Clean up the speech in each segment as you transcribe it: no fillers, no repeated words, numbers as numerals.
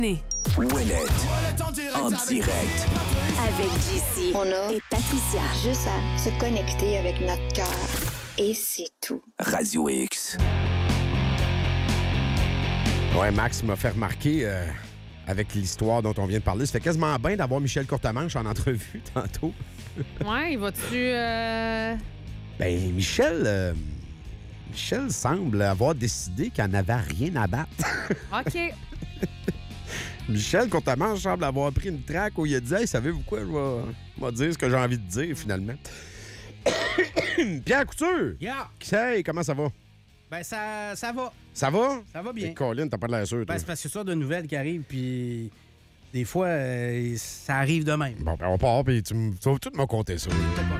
Ouellet en direct. Avec JC et Patricia. Juste à se connecter avec notre cœur. Et c'est tout. Radio X. Ouais, Max m'a fait remarquer avec l'histoire dont on vient de parler. Ça fait quasiment bien d'avoir Michel Courtemanche en entrevue tantôt. Ouais, il va-tu... Ben, Michel semble avoir décidé qu'il n'avait rien à battre. OK. Michel Courtemanche semble avoir pris une traque où il a dit « Hey, savez-vous quoi? Je vais dire ce que j'ai envie de dire, finalement. » Pierre Couture! Yeah! Hey, comment ça va? Ben, ça va. Ça va? Ça va bien. Et Colin, t'as pas de l'air sûr, toi. Ben, c'est parce que c'est ça de nouvelles qui arrivent, puis des fois, ça arrive de même. Bon, ben, on part, puis tu vas tout me compter ça.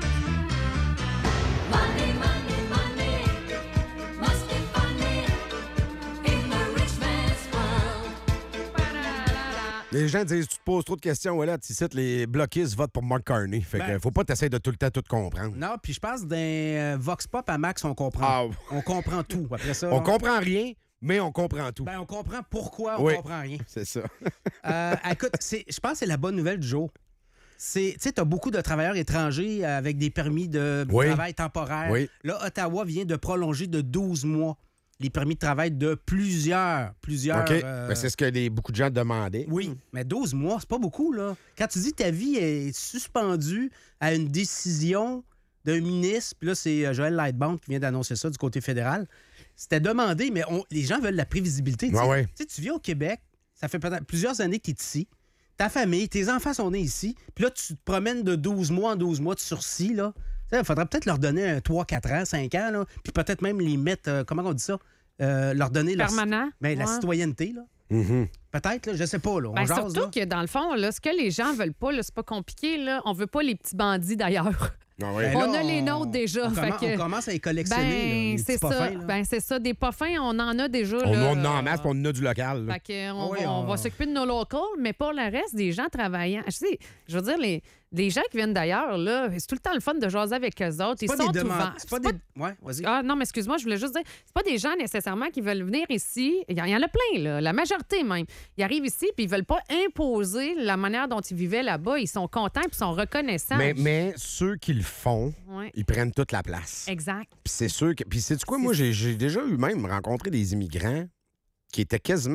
Les gens disent, tu te poses trop de questions, voilà, tu cites les bloquistes votent pour Mark Carney. Fait que faut pas t'essayer de tout le temps tout comprendre. Non, puis je pense d'un Vox Pop à Max, on comprend. Ah. On comprend tout. Après ça, On comprend rien, mais on comprend tout. Ben, on comprend pourquoi on comprend rien. C'est ça. Écoute, je pense que c'est la bonne nouvelle du jour. Tu sais, t'as beaucoup de travailleurs étrangers avec des permis de travail temporaire. Oui. Là, Ottawa vient de prolonger de 12 mois les permis de travail de plusieurs. OK. Ben, c'est ce que beaucoup de gens demandaient. Oui, mais 12 mois, c'est pas beaucoup, là. Quand tu dis que ta vie est suspendue à une décision d'un ministre, puis là, c'est Joël Lightbound qui vient d'annoncer ça du côté fédéral, c'était demandé, mais les gens veulent la prévisibilité. Tu sais, tu viens au Québec, ça fait peut-être plusieurs années que tu es ici, ta famille, tes enfants sont nés ici, puis là, tu te promènes de 12 mois en 12 mois de sursis, là. Il faudrait peut-être leur donner 3, 4 ans, 5 ans, là, puis peut-être même les mettre, comment on dit ça? Leur donner permanent. La citoyenneté, là. Mm-hmm. Peut-être, là, je sais pas. Là, on jase, surtout là. que, dans le fond, là, ce que les gens veulent pas, là, c'est pas compliqué. Là. On veut pas les petits bandits, d'ailleurs. Ah oui. Ben là, on a les nôtres déjà. On commence à les collectionner. C'est ça. C'est ça. Des pas fins, on en a déjà. On là, en a en masse, puis on en a du local. Là. Fait que on va s'occuper de nos locals, mais pas le reste des gens travaillant. Je veux dire, les gens qui viennent d'ailleurs, là, c'est tout le temps le fun de jaser avec eux autres. Ils sont ouverts. Ouais, vas-y. Ah non, mais excuse-moi, je voulais juste dire, c'est pas des gens nécessairement qui veulent venir ici. Il y en a plein, là, la majorité même. Ils arrivent ici puis ils veulent pas imposer la manière dont ils vivaient là-bas. Ils sont contents puis sont reconnaissants. Mais ceux qui le font, ils prennent toute la place. Exact. Puis c'est sûr que... Puis sais-tu quoi? Moi, j'ai déjà rencontré des immigrants qui étaient quasiment,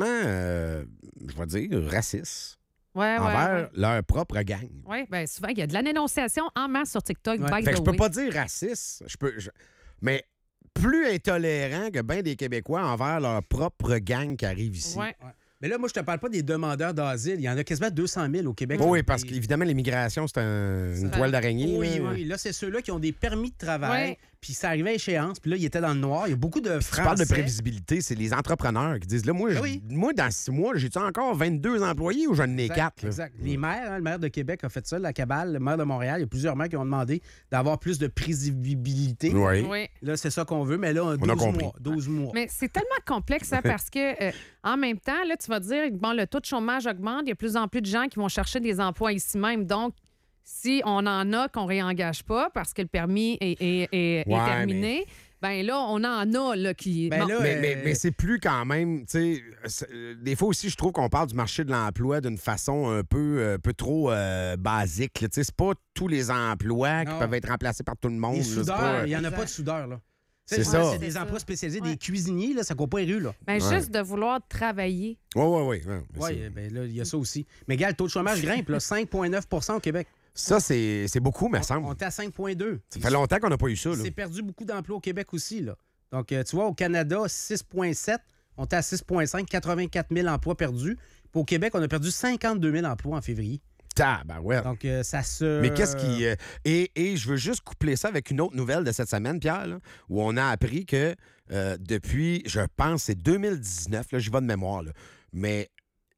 je vais dire, racistes. Envers leur propre gang. Oui, bien souvent, il y a de la dénonciation en masse sur TikTok. Fait que je peux pas dire raciste, mais plus intolérant que bien des Québécois envers leur propre gang qui arrive ici. Ouais. Mais là, moi, je te parle pas des demandeurs d'asile. Il y en a quasiment 200 000 au Québec. Oui, parce qu'évidemment, l'immigration, c'est une toile d'araignée. Oui. Là, c'est ceux-là qui ont des permis de travail. Puis ça arrivait à échéance. Puis là, ils étaient dans le noir. Il y a beaucoup de Français. Tu parles de prévisibilité. C'est les entrepreneurs qui disent, là, moi, dans 6 mois, j'ai-tu encore 22 employés ou j'en ai 4? Exact. Les maires, le maire de Québec a fait ça, la cabale, le maire de Montréal. Il y a plusieurs maires qui ont demandé d'avoir plus de prévisibilité. Oui. Là, c'est ça qu'on veut. Mais là, 12 mois. Mais c'est tellement complexe, ça, parce que en même temps, là, tu vas dire, bon, le taux de chômage augmente. Il y a de plus en plus de gens qui vont chercher des emplois ici même. Donc, si on en a qu'on ne réengage pas parce que le permis est terminé, ben là, on en a là, qui... Mais c'est plus quand même... tu sais, des fois aussi, je trouve qu'on parle du marché de l'emploi d'une façon un peu trop basique. Tu sais, c'est pas tous les emplois qui peuvent être remplacés par tout le monde. Les soudeurs, il n'y en a pas de soudeurs, là. C'est ça. C'est des emplois spécialisés, des cuisiniers, là, ça ne court pas les rues, là. Ben, juste de vouloir travailler. Oui. Oui, ben là, il y a ça aussi. Mais gars, le taux de chômage grimpe, là, 5,9 au Québec. Ça, c'est beaucoup, me semble. On est à 5,2. Ça fait longtemps qu'on n'a pas eu ça. C'est perdu beaucoup d'emplois au Québec aussi, là. Donc, tu vois, au Canada, 6,7. On est à 6,5, 84 000 emplois perdus. Puis au Québec, on a perdu 52 000 emplois en février. Ouais. Donc, ça se... Mais qu'est-ce qui... Et je veux juste coupler ça avec une autre nouvelle de cette semaine, Pierre, là, où on a appris que depuis, je pense, c'est 2019, là, j'y vais de mémoire, là, mais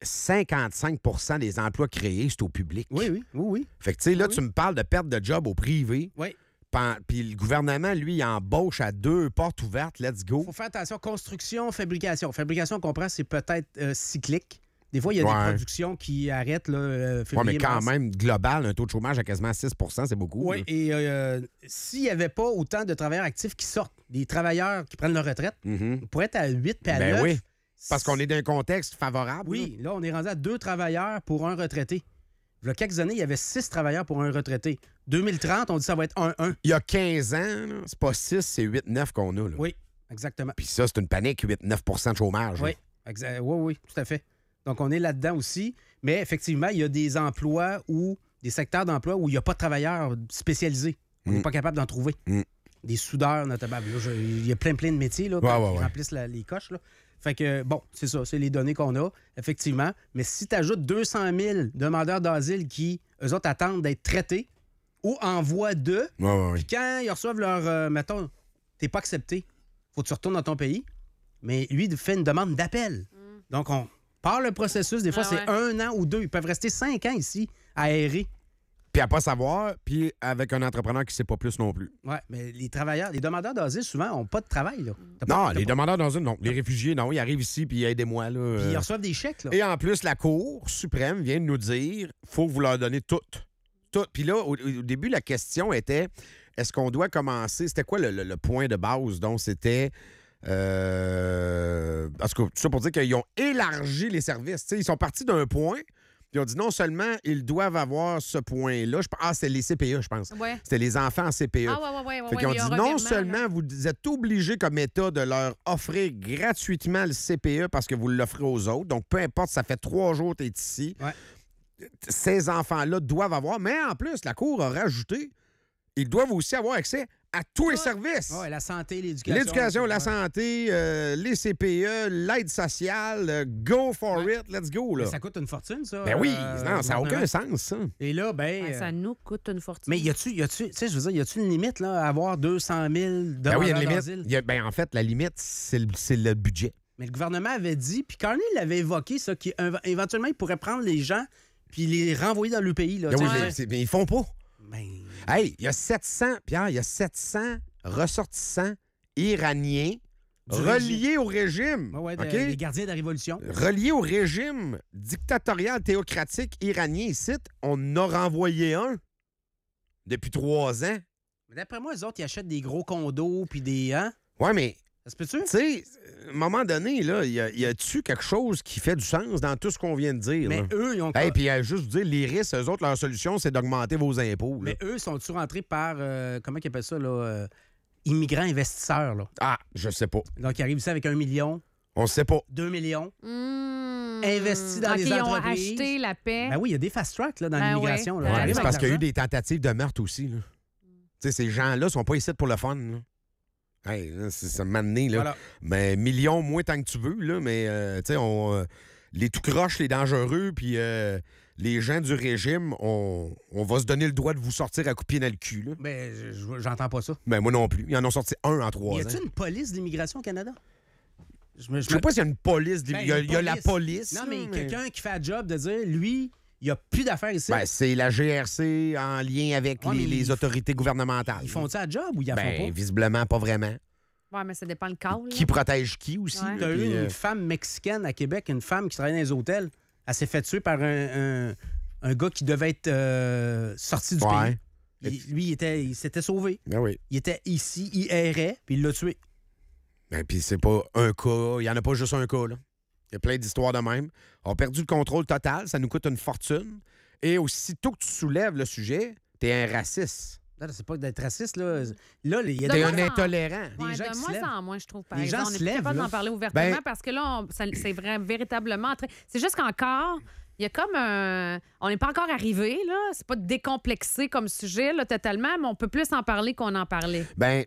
55 des emplois créés, c'est au public. Oui. Fait que, tu sais, là, tu me parles de perte de job au privé. Oui. Puis le gouvernement, lui, il embauche à 2 portes ouvertes. Let's go. Il faut faire attention. Construction, fabrication. Fabrication, on comprend, c'est peut-être cyclique. Des fois, il y a des productions qui arrêtent là, février, mais quand mars. même, global, un taux de chômage à quasiment 6 c'est beaucoup. Oui, et s'il n'y avait pas autant de travailleurs actifs qui sortent, des travailleurs qui prennent leur retraite, on pourrait être à 8 puis à 9. Parce qu'on est dans un contexte favorable. Oui, là, on est rendu à 2 travailleurs pour un retraité. Il y a quelques années, il y avait 6 travailleurs pour un retraité. 2030, on dit que ça va être 1-1. Il y a 15 ans, là, c'est pas 6, c'est 8-9 qu'on a. Là. Oui, exactement. Puis ça, c'est une panique, 8-9 de chômage. Oui, oui, tout à fait. Donc, on est là-dedans aussi. Mais effectivement, il y a des emplois des secteurs d'emploi où il n'y a pas de travailleurs spécialisés. On n'est pas capable d'en trouver. Des soudeurs, notamment. Là, il y a plein de métiers là, qui remplissent les coches. Là. Fait que, bon, c'est ça, c'est les données qu'on a, effectivement. Mais si tu ajoutes 200 000 demandeurs d'asile qui, eux autres, attendent d'être traités ou en voie de, puis quand ils reçoivent leur, mettons, t'es pas accepté, faut que tu retournes dans ton pays, mais lui, il fait une demande d'appel. Donc, on part le processus. Des fois, c'est 1 an ou 2. Ils peuvent rester 5 ans ici à aérer. Puis à pas savoir, puis avec un entrepreneur qui ne sait pas plus non plus. Oui, mais les demandeurs d'asile, souvent, n'ont pas de travail. Là. Non, les demandeurs d'asile, non. Les réfugiés, non. Ils arrivent ici, puis aidez-moi. Là, Puis ils reçoivent des chèques. Là. Et en plus, la Cour suprême vient de nous dire faut que vous leur donnez tout. Puis là, au début, la question était est-ce qu'on doit commencer c'était quoi le point de base? Donc, c'était. En tout cas, tout ça pour dire qu'ils ont élargi les services. T'sais, ils sont partis d'un point. Puis on dit non seulement ils doivent avoir ce point-là. C'était les CPE, je pense. Ouais. C'était les enfants en CPE. Ouais. Fait qu'ils ont dit non seulement vous êtes obligés comme État de leur offrir gratuitement le CPE parce que vous l'offrez aux autres. Donc, peu importe, ça fait 3 jours que tu es ici. Ouais. Ces enfants-là doivent avoir. Mais en plus, la Cour a rajouté, ils doivent aussi avoir accès à tous les services. Oui, la santé, l'éducation. L'éducation, la santé, les CPE, l'aide sociale, go for it, let's go. Là. Mais ça coûte une fortune, ça. Ben oui, non, ça n'a aucun sens, ça. Et là, ça nous coûte une fortune. Mais y a-tu, tu sais, je veux dire, y a-tu une limite, là, à avoir 200 000 demandeurs Ben oui, il y a une d'asile? limite. En fait, la limite, c'est le budget. Mais le gouvernement avait dit, puis Carney l'avait évoqué, ça, qu'éventuellement, il pourrait prendre les gens puis les renvoyer dans le pays. Là, Ben oui, mais ils font pas. Ben... Hey, il y a 700, Pierre, il y a 700 ressortissants iraniens reliés au régime. Ouais, OK? les gardiens de la Révolution. Reliés au régime dictatorial théocratique iranien ici, on en a renvoyé un depuis 3 ans. Mais d'après moi, les autres, ils achètent des gros condos puis des... Hein? Ouais, mais Ça se peut-tu? tu sais, à un moment donné, là, y a-tu quelque chose qui fait du sens dans tout ce qu'on vient de dire? Mais là? eux, ils ont... Hey, puis juste vous dire, les risques, eux autres, leur solution, c'est d'augmenter vos impôts. Là. Mais eux, sont-ils rentrés par... comment ils appellent ça, là? Immigrants investisseurs, là. Ah, je sais pas. Donc, ils arrivent ici avec 1 million, On sait pas. 2 millions. Mmh. Investis dans les Ils ont entreprises. acheté la paix. Ben oui, il y a des fast tracks là, dans Ben l'immigration. oui. là. Ouais, On Ouais, arrive c'est avec parce qu'il y a eu l'argent. des tentatives de meurtre aussi. Là. Tu sais, ces gens-là sont pas ici pour le fun. Là. Hey, là, ça m'a amené, là. Voilà. Mais millions, moins tant que tu veux, là. Mais, tu sais, les tout croches, les dangereux, puis les gens du régime, on va se donner le droit de vous sortir à coups de pied dans le cul, là. Ben, j'entends pas ça. Ben, moi non plus. Ils en ont sorti un en 3 Y ans. a-t-il une police d'immigration au Canada? Je sais pas s'il y a une police. Ben, il y a la police. Non, là, mais quelqu'un qui fait le job de dire, lui, il n'y a plus d'affaires ici. Ben, c'est la GRC en lien avec Ouais, mais les autorités gouvernementales. Ils font-tu la job ou ils la font Ben, pas? visiblement, pas vraiment. Ouais, mais ça dépend le cas. Qui protège qui aussi? Ouais. là, T'as puis, eu une femme mexicaine à Québec, une femme qui travaillait dans les hôtels. Elle s'est fait tuer par un gars qui devait être sorti du Ouais. pays. Lui, il s'était sauvé. Ben oui. Il était ici, il errait, puis il l'a tué. Ben, puis c'est pas un cas. Il y en a pas juste un cas, là. Il y a plein d'histoires de même. On a perdu le contrôle total. Ça nous coûte une fortune. Et aussitôt que tu soulèves le sujet, t'es un raciste. Non, c'est pas d'être raciste, là. Là, il y a T'es De un moins en- intolérant. Des Ouais, gens de qui se moins lèvent. en moins, je trouve. Par Les gens exemple, on se est plus lèvent, capable là. d'en parler ouvertement Ben- parce que là, c'est véritablement... C'est juste qu'encore, il y a comme un... On n'est pas encore arrivé, là. C'est pas décomplexé comme sujet, là, totalement, mais on peut plus en parler qu'on en parlait. Ben,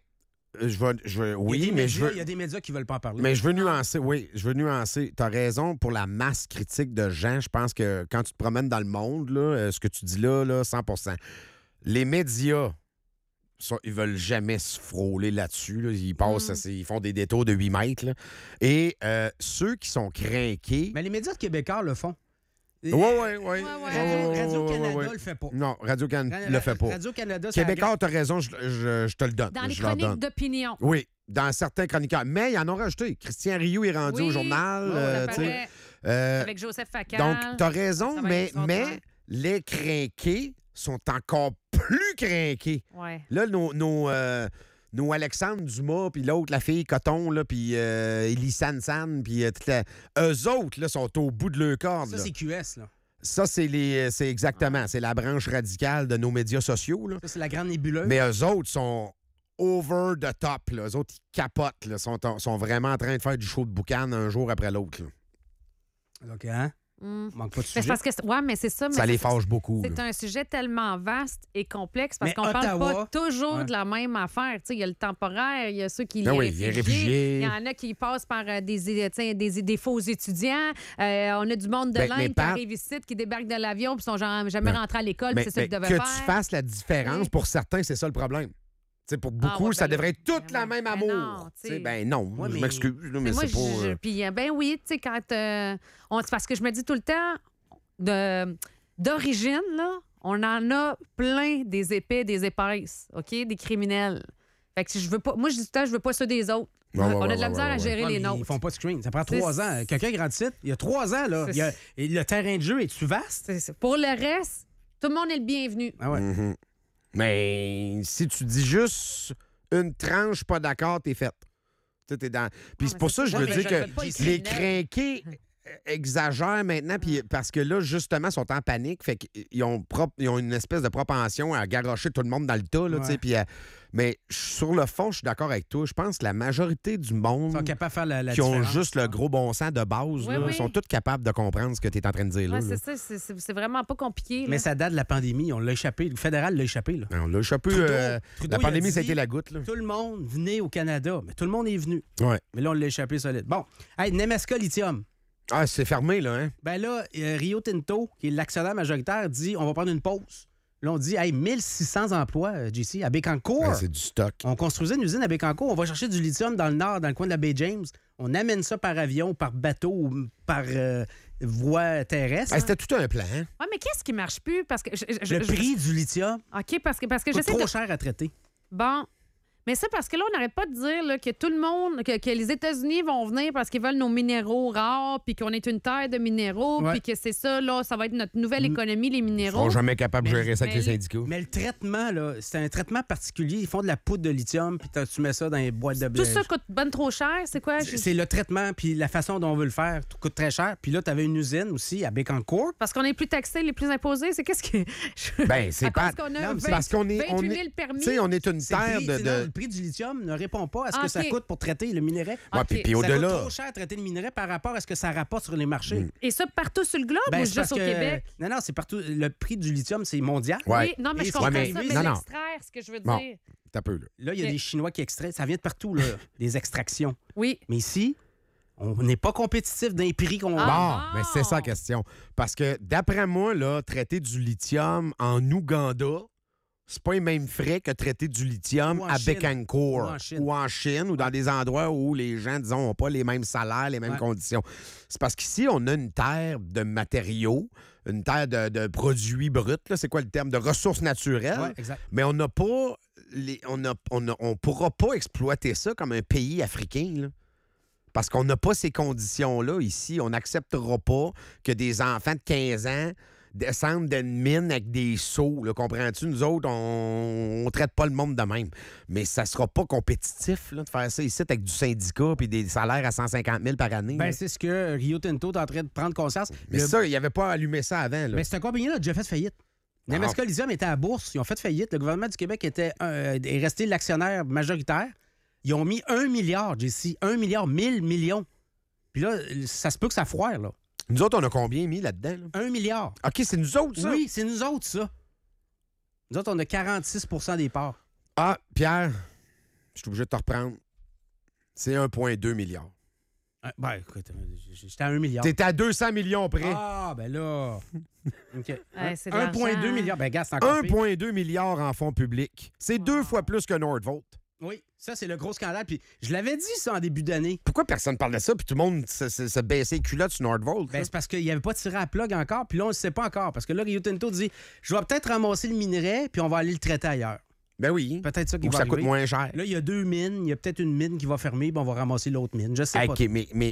oui, mais je veux... Il y a des médias qui veulent pas en parler. Mais je veux nuancer, oui, je veux nuancer. T'as raison, pour la masse critique de gens, je pense que quand tu te promènes dans le monde, là, ce que tu dis là, 100%. Les médias, ils veulent jamais se frôler là-dessus. Là. Ils passent, ils font des détours de 8 mètres. Là. Et ceux qui sont craqués... Mais les médias de Québécois le font. Oui. Radio-Canada le fait pas. Non, Radio-Canada le fait pas. Radio-Canada, c'est Québécois, t'as raison, je te le donne. Dans les je leur chroniques donne. d'opinion. Oui, dans certains chroniqueurs. Mais ils en ont rajouté. Christian Rioux est rendu Oui, au journal. ça tu sais. paraît. Avec Joseph Facal. Donc, t'as raison, Ça va mais, être autre, mais ouais. les crinqués sont encore plus crinqués. Ouais. Là, nos Alexandre Dumas, puis l'autre, la fille Coton, là, puis Elie San, puis eux autres, là, sont au bout de leur corde. Ça, là. c'est QS, là. Ça, c'est exactement. C'est la branche radicale de nos médias sociaux. Là. Ça, c'est la grande nébuleuse. Mais eux autres sont over the top. Là. Eux autres, ils capotent. Là. Sont vraiment en train de faire du show de boucan un jour après l'autre. Là. OK, hein? Manque pas de Mais sujet. c'est parce que mais c'est ça. Mais Ça les c'est- fâche beaucoup. C'est là. un sujet tellement vaste et complexe parce Mais qu'on parle Ottawa, pas toujours ouais. de la même affaire. Tu sais, il y a le temporaire, il y a ceux qui Ben les oui, les réfugiés. Il y en a qui passent par des faux étudiants. On a du monde de Ben, mais l'Inde qui Pat- arrive ici, qui débarquent de l'avion puis sont jamais Ben, rentrés à l'école. Mais, puis c'est ça mais qu'ils que devaient tu faire. fasses la différence, Oui. pour certains, c'est ça le problème. Tu sais, pour beaucoup, ouais, ça ben devrait là, être toute la ben même non, amour. tu sais. Tu sais, ben non, Ouais, je mais- m'excuse, là, mais moi, c'est pas... puis ben oui, tu sais, quand c'est parce que je me dis tout le temps d'origine, là, on en a plein des épais, des épaisses, OK, des criminels. Fait que je veux pas, moi je dis tout le temps, je veux pas ceux des autres. Ouais, ouais, on a de la ouais, misère ouais, à ouais. gérer Ouais, les mais nôtres. Ils font pas de screen. Ça prend C'est- 3 ans. Quelqu'un grandit il y a 3 ans, là. C'est- Et le terrain de jeu est-tu vaste? Pour le reste, tout le monde est le bienvenu. Ah ouais. Mhm. Mais si tu dis juste une tranche pas d'accord, t'es faite. Tu sais, t'es dans... Puis c'est mais pour c'est ça que je ça, veux mais dire je que le fais pas, les les criminels. crinqués exagèrent maintenant, puis parce que là, justement, ils sont en panique, fait qu'ils ont, ils ont une espèce de propension à garrocher tout le monde dans le tas, là, tu sais, Ouais. puis mais sur le fond, je suis d'accord avec toi. Je pense que la majorité du Ils monde sont capables de faire la qui ont différence. juste le gros bon sens de base, Oui, là, oui. sont tous capables de comprendre ce que tu es en train de dire là. Ouais, là. c'est ça, c'est vraiment pas compliqué. Mais là. ça date de la pandémie. On l'a échappé. Le fédéral l'a échappé, là. On l'a échappé. Trudeau, La il a pandémie, ça a dit- été la goutte. Là. Tout le monde venait au Canada. Mais tout le monde est venu. Ouais. Mais là, on l'a échappé solide. Bon. Hey, Nemeska Lithium. Ah, c'est fermé, là, hein? Ben là, Rio Tinto, qui est l'actionnaire majoritaire, dit on va prendre une pause. Là, on dit, hey, 1600 emplois, JC, à Bécancour. Ouais, c'est du stock. On construisait une usine à Bécancour. On va chercher du lithium dans le nord, dans le coin de la baie James. On amène ça par avion, par bateau ou par voie terrestre. Ah, c'était tout un plan, hein? Ouais, mais qu'est-ce qui marche plus? Parce que Le prix du lithium OK, parce que coûte j'essaie trop de... cher à traiter. Bon. Mais c'est parce que là, on n'arrête pas de dire là, que tout le monde, que les États-Unis vont venir parce qu'ils veulent nos minéraux rares, puis qu'on est une terre de minéraux, Ouais. puis que c'est ça, là, ça va être notre nouvelle économie, les Ils minéraux. seront jamais capables de Mais- gérer ça avec mais- les syndicats. Mais le traitement, là, c'est un traitement particulier. Ils font de la poudre de lithium, puis tu mets ça dans les boîtes de Tout ça coûte ben trop cher, c'est quoi? C'est le traitement, puis la façon dont on veut le faire, tout coûte très cher. Puis là, tu avais une usine aussi à Bécancour. Parce qu'on est plus taxés, les plus imposés, c'est qu'est-ce que... Ben, c'est à pas- cause qu'on a Non, mais c'est 20 parce qu'on est- 28 on 000 est- permis. Tu sais, on est une C'est le terre prix, de... c'est le prix du lithium ne répond pas à ce Ah, que ça OK. coûte pour traiter le minerai. Ouais, OK. puis Ça au-delà... coûte trop cher à traiter le minerai par rapport à ce que ça rapporte sur les marchés. Et ça partout sur le globe ou c'est juste parce au que- Québec? Non, non, c'est partout. Le prix du lithium, c'est mondial. Ouais. Oui, non, mais Et je c'est- comprends Ouais, ça, mais- mais non, non. l'extraire, ce que je veux Bon. dire. T'as peu, là. Là, il y a OK. des Chinois qui extraient. Ça vient de partout, là, des extractions. Oui. Mais ici, on n'est pas compétitif dans les prix qu'on Ah. Bon, mais c'est ça la question. Parce que, d'après moi, là, traiter du lithium en Ouganda, c'est pas les mêmes frais que traiter du lithium Ou en à Chine. Bécancour Ou en Chine. ou en Chine ou dans des endroits où les gens, disons, n'ont pas les mêmes salaires, les mêmes Ouais. conditions. C'est parce qu'ici, on a une terre de matériaux, une terre de produits bruts, là, c'est quoi le terme? De ressources naturelles. Ouais, exact. Mais on n'a pas... on pourra pas exploiter ça comme un pays africain, là. Parce qu'on n'a pas ces conditions-là ici. On n'acceptera pas que des enfants de 15 ans descendent d'une mine avec des seaux. Là, comprends-tu? Nous autres, on traite pas le monde de même. Mais ça sera pas compétitif là, de faire ça ici avec du syndicat puis des salaires à 150 000 par année. Ben, là. c'est ce que Rio Tinto est en train de prendre conscience. Mais ça, il n'y avait pas allumé ça avant. Là. Mais cette compagnie-là a déjà fait faillite. Nemeska Lithium était à la bourse. Ils ont fait faillite. Le gouvernement du Québec est resté l'actionnaire majoritaire. Ils ont mis 1 milliard, JC. 1 milliard, 1000 millions. Puis là, ça se peut que ça foire, là. Nous autres, on a combien mis là-dedans? Là? 1 milliard. OK, c'est nous autres, ça? Oui, c'est nous autres, ça. Nous autres, on a 46 des parts. Ah, Pierre, je suis obligé de te reprendre. C'est 1,2 milliard. Ben, écoute, j'étais à 1 milliard. T'es à 200 millions près. Ah, ben là. OK. Ouais, c'est de 1,2 l'argent. milliard. Ben, gars, c'est encore pire. 1,2 milliard en fonds publics. C'est 2 fois plus que Nordvolt. Oui, ça, c'est le gros scandale. Puis je l'avais dit, ça, en début d'année. Pourquoi personne parle de ça puis tout le monde se baissait les culottes sur Nordvolt? Ben, c'est parce qu'il n'y avait pas tiré à plug encore, puis là, on ne sait pas encore. Parce que là, Rio Tinto dit je vais peut-être ramasser le minerai, puis on va aller le traiter ailleurs. Ben oui. Peut-être ça qui Ou va ça coûte arriver. moins cher. Là, il y a 2 mines. Il y a peut-être une mine qui va fermer, puis on va ramasser l'autre mine. Je sais pas. OK, mais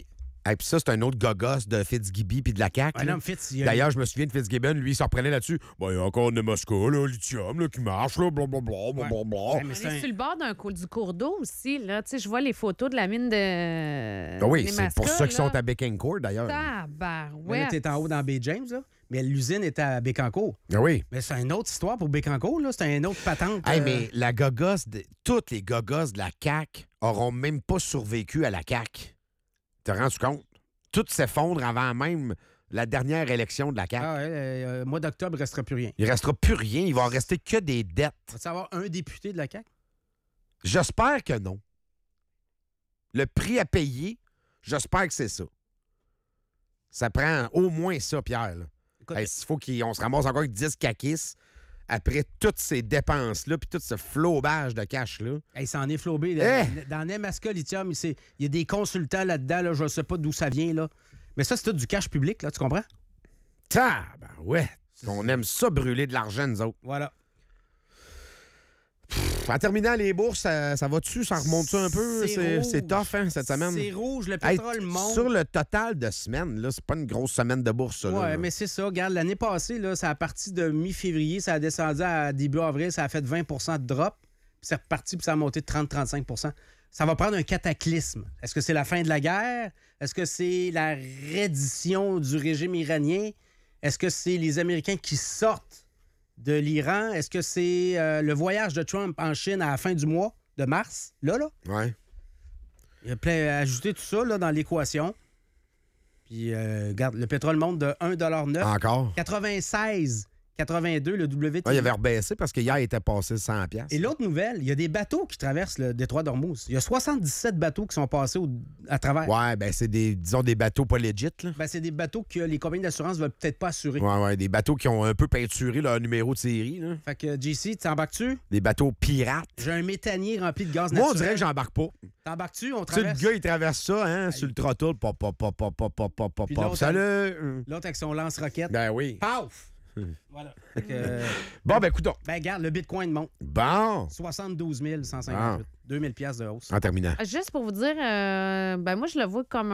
Et puis ça, c'est un autre gogos de Fitzgibbon puis de la CAQ. Ouais, là. non, Fitz, il y a- D'ailleurs, je me souviens de Fitzgibbon, lui, il s'en reprenait là-dessus. Ben, il y a encore Nemaska, là, lithium, là, qui marche, là, blablabla, blablabla. Ouais, mais On c'est est un- sur le bord du cours d'eau aussi. Là. Tu sais, je vois les photos de la mine de. Ah oui, c'est Nemaska, pour ça qu'ils là. sont à Bécancourt, d'ailleurs. Mais là, Tabarouette. t'es en haut dans Bay James, là. Mais l'usine était à Bécancourt. Ah oui. Mais c'est une autre histoire pour Bécancourt, là. C'est une autre patente. Hey, mais la gogosse, toutes les gogosses de la CAQ auront même pas survécu à la CAQ. T'as rendu compte? Tout s'effondre avant même la dernière élection de la CAQ. Ah ouais, mois d'octobre, il ne restera plus rien. Il restera plus rien. Il va en rester que des dettes. Va-tu avoir un député de la CAQ? J'espère que non. Le prix à payer, j'espère que c'est ça. Ça prend au moins ça, Pierre. là. Écoute, Hey, s'il faut qu'on se ramasse encore avec 10 caquisses après toutes ces dépenses-là puis tout ce flobage de cash-là. hey, il s'en est flobé. Eh! Dans Nemaska Lithium, il y a des consultants là-dedans, là, je ne sais pas d'où ça vient. Là. Mais ça, c'est tout du cash public, là, tu comprends? Ben ouais. On aime ça brûler de l'argent, nous autres. Voilà. En terminant les bourses, ça va-tu? Ça remonte-tu un peu? C'est C'est rouge. tough, hein, cette semaine? C'est rouge, le Hey, pétrole monte. sur le total de semaines, là, c'est pas une grosse semaine de bourse, ça. là, Oui, là. mais c'est ça. Regarde, l'année passée, là, ça a parti de mi-février, ça a descendu à début avril, ça a fait 20 de drop, puis c'est reparti, puis ça a monté de 30-35 Ça va prendre un cataclysme. Est-ce que c'est la fin de la guerre? Est-ce que c'est la reddition du régime iranien? Est-ce que c'est les Américains qui sortent de l'Iran? Est-ce que c'est le voyage de Trump en Chine à la fin du mois de mars? Là? Ouais. Il a ajouté tout ça là, dans l'équation. Puis, regarde, le pétrole monte de 1,9 Encore? 96, 82, le WTI. Ah, il avait rebaissé parce qu'hier, il était passé 100$. Et l'autre nouvelle, il y a des bateaux qui traversent le détroit d'Ormuz. Il y a 77 bateaux qui sont passés à travers. Ouais, ben c'est des bateaux pas legit, là. Ben, c'est des bateaux que les compagnies d'assurance ne veulent peut-être pas assurer. Ouais, des bateaux qui ont un peu peinturé leur numéro de série, là. Fait que, JC, t'embarques-tu? Des bateaux pirates. J'ai un méthanier rempli de gaz Moi, on naturel. dirait que j'embarque pas. T'embarques-tu? On Tu sais, le traverse. gars, il traverse ça, hein, sur le trottoir. Pop, pop, pop, pop, pop, pop, pop, pop, Puis pop. l'autre, Salut! L'autre avec son lance-roquette. Ben oui. Paf! Voilà. Fait que, Bon, ben, écoute donc. ben, regarde, le Bitcoin monte. Bon, 72 158. Ah. 2000 piastres de hausse. en terminant. Juste pour vous dire, ben moi, je le vois comme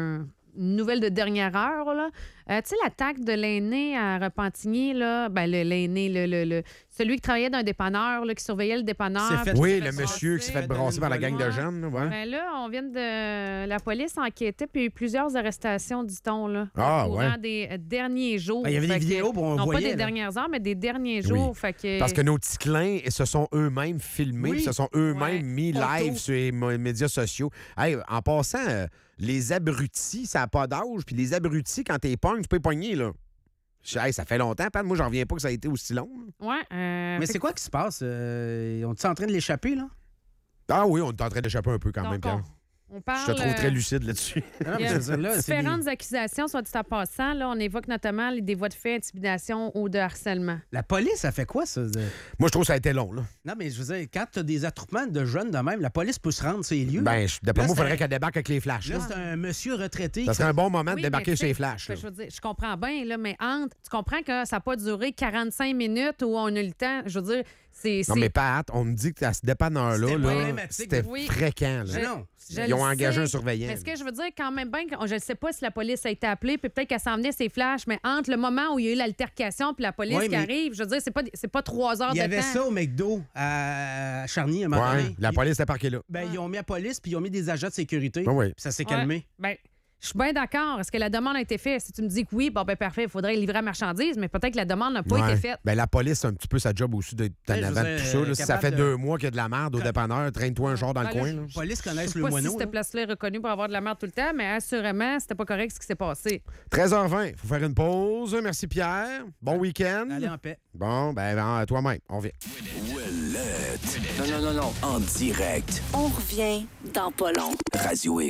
une nouvelle de dernière heure. Là. Tu sais, l'attaque de l'aîné à Repentigny, là, ben l'aîné, celui qui travaillait dans un dépanneur, là, qui surveillait le dépanneur. C'est fait- puis Oui, qui le s'est fait monsieur qui s'est fait brasser. brasser par la gang de Ouais. jeunes, là, ouais. Ben là, on vient de. La police enquêtait, puis il y a eu plusieurs arrestations, dit-on, là, Ah, au courant ouais. Ben, des derniers jours. Il y avait des Fait que- vidéos, puis on non, voyait. pas des là. dernières heures, mais des derniers jours. Fait que... Parce que nos petits clins se sont eux-mêmes filmés, Oui. puis se sont eux-mêmes Ouais. mis Photos. live sur les médias sociaux. Hey, en passant, les abrutis, ça n'a pas d'âge. Puis les abrutis, quand t'es pognes, tu peux les pogner, là. Hey, ça fait longtemps, Pat. Moi, j'en reviens pas que ça a été aussi long. là. Ouais, Mais fait c'est que- quoi qui se passe? On est en train de l'échapper, là? Ah oui, on est en train d'échapper un peu quand donc, même, Pierre. on parle. Je te trouve très lucide là-dessus. Ah, Il y a mais c'est ça, là, c'est différentes accusations, soit dit en passant. Là, on évoque notamment des voies de fait, intimidation ou de harcèlement. La police, ça fait quoi, ça? Moi, je trouve que ça a été long, là. Non, mais je veux dire, quand tu as des attroupements de jeunes de même, la police peut se rendre sur les lieux. Ben, d'après Là, moi, il faudrait c'est- qu'elle débarque avec les flashs. Là, Là. c'est un monsieur retraité. Ça qui serait un bon moment de Oui, débarquer mais sur les tu sais, flashs. là. Je veux dire, je comprends bien, là, mais tu comprends que ça n'a pas duré 45 minutes où on a eu le temps. Je veux dire, c'est. Non, mais Pat, on me dit que à ce dépanneur-là, C'était là, problématique. c'était Oui. fréquent. Là. Mais non. Je Ils ont le engagé sais. un surveillant. Mais ce que je veux dire, quand même bien, je ne sais pas si la police a été appelée, puis peut-être qu'elle s'en venait ses flashs, mais entre le moment où il y a eu l'altercation puis la police Oui, qui mais- arrive, je veux dire, c'est pas 3 heures Il y de avait temps. ça au McDo à Charny, à un moment Ouais, donné. la police était parquée là. Ben, ils ont mis la police, puis ils ont mis des agents de sécurité. Ah oui. Puis ça s'est Ouais. calmé. Ben, je suis bien d'accord. Est-ce que la demande a été faite? Si tu me dis que oui, bon, ben parfait, il faudrait livrer la marchandise, mais peut-être que la demande n'a pas Ouais. été faite. Ben, la police, c'est un petit peu sa job aussi d'être en Ouais, je veux avant de dire, tout ça. là. Si ça capable fait de- 2 mois qu'il y a de la merde au dépanneur, traîne-toi un char dans le Ben là, coin. là. La police Je connaissent sais le pas si moineau. cette là. place-là est reconnue pour avoir de la merde tout le temps, mais assurément, c'était pas correct ce qui s'est passé. 13h20, il faut faire une pause. Merci Pierre. Bon week-end. Allez en paix. Bon, ben, toi-même, on vient. Ouellette. Non. En direct. On revient dans pas long. Radio X.